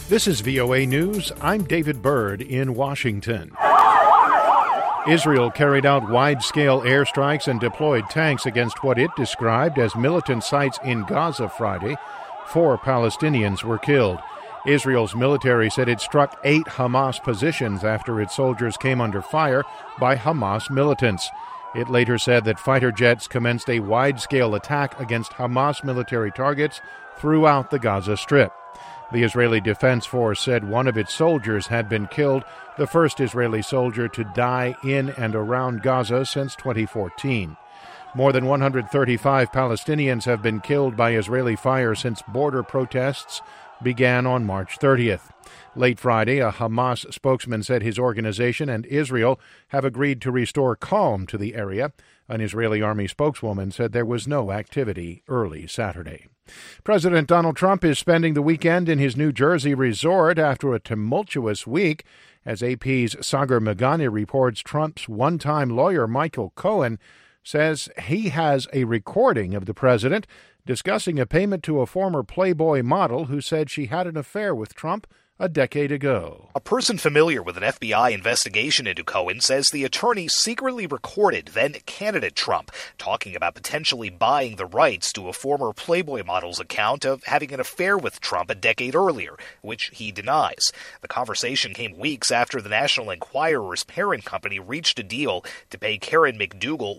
This is VOA News. I'm David Byrd in Washington. Israel carried out wide-scale airstrikes and deployed tanks against what it described as militant sites in Gaza Friday. 4 Palestinians were killed. Israel's military said it struck 8 Hamas positions after its soldiers came under fire by Hamas militants. It later said that fighter jets commenced a wide-scale attack against Hamas military targets throughout the Gaza Strip. The Israeli Defense Force said one of its soldiers had been killed, the first Israeli soldier to die in and around Gaza since 2014. More than 135 Palestinians have been killed by Israeli fire since border protests began on March 30th. Late Friday, a Hamas spokesman said his organization and Israel have agreed to restore calm to the area. An Israeli army spokeswoman said there was no activity early Saturday. President Donald Trump is spending the weekend in his New Jersey resort after a tumultuous week. As AP's Sagar Meghani reports, Trump's one-time lawyer Michael Cohen says he has a recording of the president discussing a payment to a former Playboy model who said she had an affair with Trump a decade ago. A person familiar with an FBI investigation into Cohen says the attorney secretly recorded then-candidate Trump talking about potentially buying the rights to a former Playboy model's account of having an affair with Trump a decade earlier, which he denies. The conversation came weeks after the National Enquirer's parent company reached a deal to pay Karen McDougal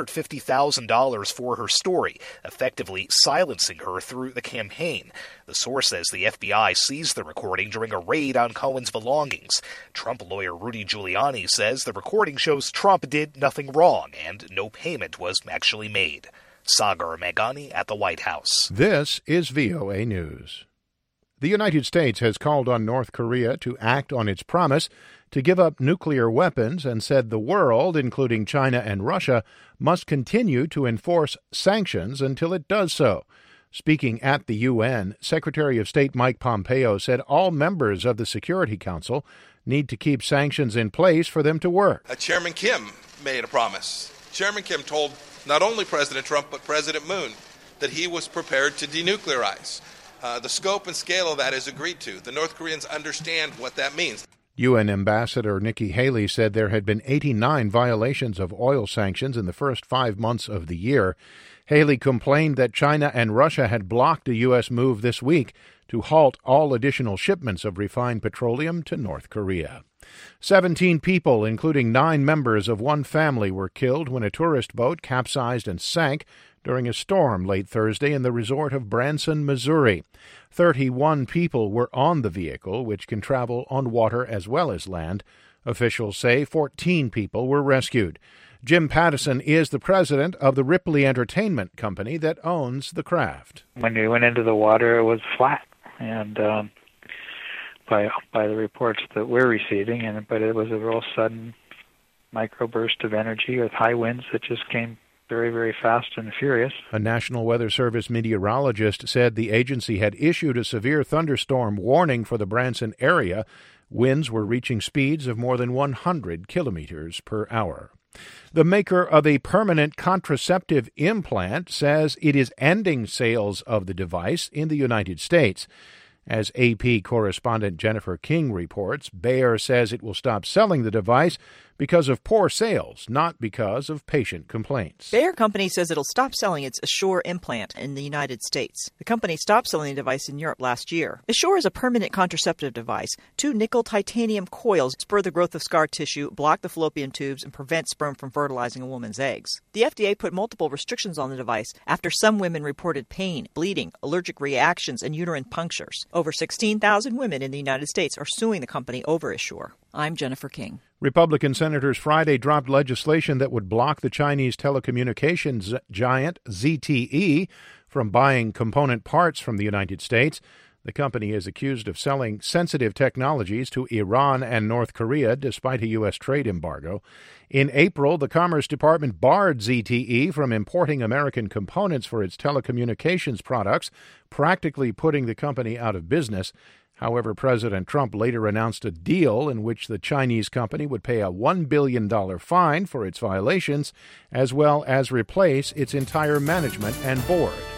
$150,000 for her story, effectively silencing her through the campaign. The source says the FBI seized the recording during a raid on Cohen's belongings. Trump lawyer Rudy Giuliani says the recording shows Trump did nothing wrong and no payment was actually made. Sagar Meghani at the White House. This is VOA News. The United States has called on North Korea to act on its promise to give up nuclear weapons and said the world, including China and Russia, must continue to enforce sanctions until it does so. Speaking at the UN, Secretary of State Mike Pompeo said all members of the Security Council need to keep sanctions in place for them to work. Chairman Kim made a promise. Chairman Kim told not only President Trump but President Moon that he was prepared to denuclearize. The scope and scale of that is agreed to. The North Koreans understand what that means. UN Ambassador Nikki Haley said there had been 89 violations of oil sanctions in the first 5 months of the year. Haley complained that China and Russia had blocked a U.S. move this week to halt all additional shipments of refined petroleum to North Korea. 17 people, including 9 members of one family, were killed when a tourist boat capsized and sank during a storm late Thursday in the resort of Branson, Missouri. 31 people were on the vehicle, which can travel on water as well as land. Officials say 14 people were rescued. Jim Pattison is the president of the Ripley Entertainment Company that owns the craft. When we went into the water, it was flat, and by the reports that we're receiving, but it was a real sudden microburst of energy with high winds that just came very, very fast and furious. A National Weather Service meteorologist said the agency had issued a severe thunderstorm warning for the Branson area. Winds were reaching speeds of more than 100 kilometers per hour. The maker of a permanent contraceptive implant says it is ending sales of the device in the United States. As AP correspondent Jennifer King reports, Bayer says it will stop selling the device because of poor sales, not because of patient complaints. Bayer Company says it'll stop selling its Assure implant in the United States. The company stopped selling the device in Europe last year. Assure is a permanent contraceptive device. 2 nickel titanium coils spur the growth of scar tissue, block the fallopian tubes, and prevent sperm from fertilizing a woman's eggs. The FDA put multiple restrictions on the device after some women reported pain, bleeding, allergic reactions, and uterine punctures. Over 16,000 women in the United States are suing the company over Assure. I'm Jennifer King. Republican senators Friday dropped legislation that would block the Chinese telecommunications giant ZTE from buying component parts from the United States. The company is accused of selling sensitive technologies to Iran and North Korea despite a U.S. trade embargo. In April, the Commerce Department barred ZTE from importing American components for its telecommunications products, practically putting the company out of business. However, President Trump later announced a deal in which the Chinese company would pay a $1 billion fine for its violations, as well as replace its entire management and board.